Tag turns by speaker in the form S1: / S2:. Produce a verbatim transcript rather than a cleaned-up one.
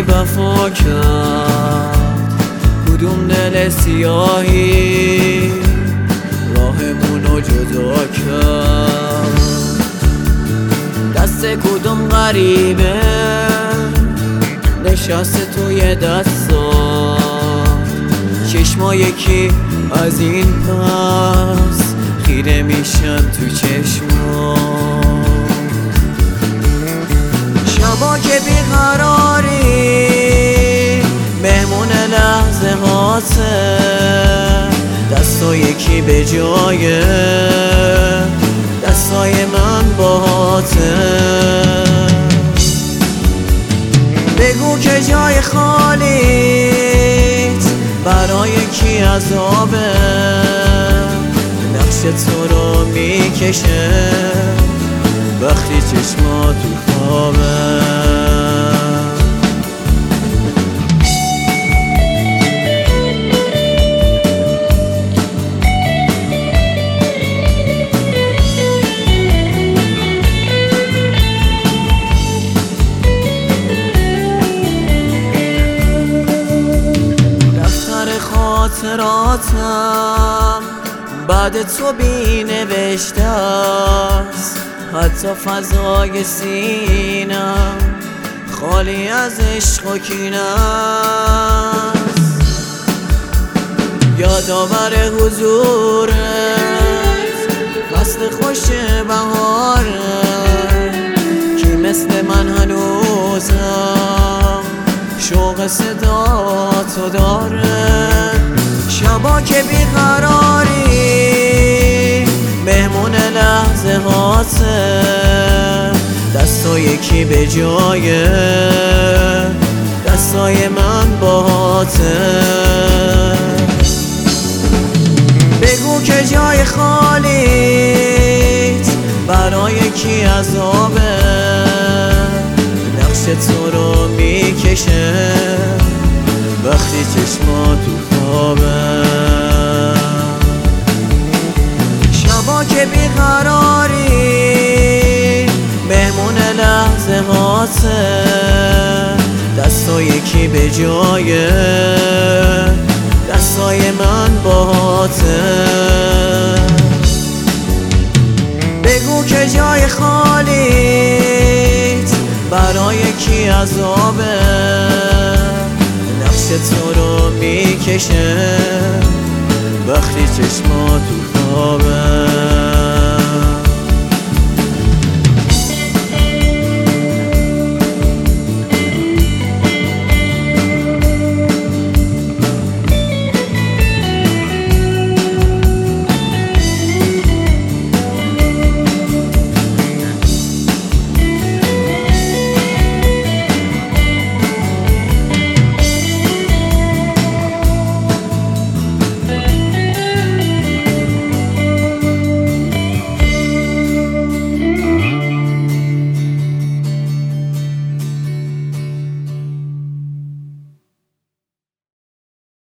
S1: بی وفا کرد، کدوم دل سیاهی راهمونو جدا کرد. دست کدوم غریبه نشسته توی دستات، چشما یکی از این پس خیره میشن تو چشما. شبا که بیقراری مهمون لحظه هاته، دستا یکی به جای دستای من باهاته. بگو که جای خالیت برای کی عذابه، نقش تو رو میکشه وقتی چشما تو خوابه. خاطراتم بعد تو بی نوشته است، حتی فضای سینم خالی از عشق و کینه است. یادآور حضورت فصل خوش بهاره، کی مثل من هنوزم شوق صدا تو داره. شبا که بیقراری مهمون لحظه هاته، دستا یکی به جای دستای من باهاته. بگو که جای خالیت برای کی عذابه، نقش تو رو میکشه وقتی چشما تو خوابه. شبا که بیقراری مهمون لحظه هاته، دستا یکی به جای دستای من باهاته. بگو که جای خالیت برای کی عذابه، نقش تو رو میکشه وقتی چشما تو خوابه.